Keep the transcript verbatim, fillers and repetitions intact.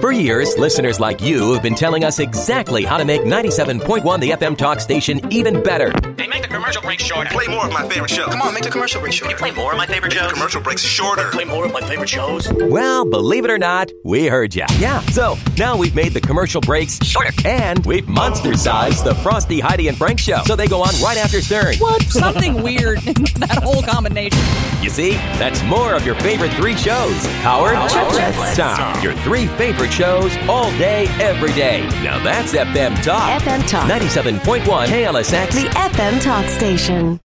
For years, listeners like you have been telling us exactly how to make ninety-seven point one the F M talk station even better. Hey, make the commercial break shorter. Play more of my favorite show. Come on, make the commercial break shorter. Can you play more of my favorite shows? Commercial breaks shorter. Play more of my favorite shows? Well, believe it or not, we heard ya. Yeah, so now we've made the commercial breaks shorter. And we've monster-sized the Frosty, Heidi, and Frank show, so they go on right after Stern. What? Something weird in that whole combination. You see, that's more of your favorite three shows. Howard, Chip, Tom, your three favorite shows all day, every day. Now that's F M Talk. F M Talk. ninety-seven point one K L S X. The F M Talk Station.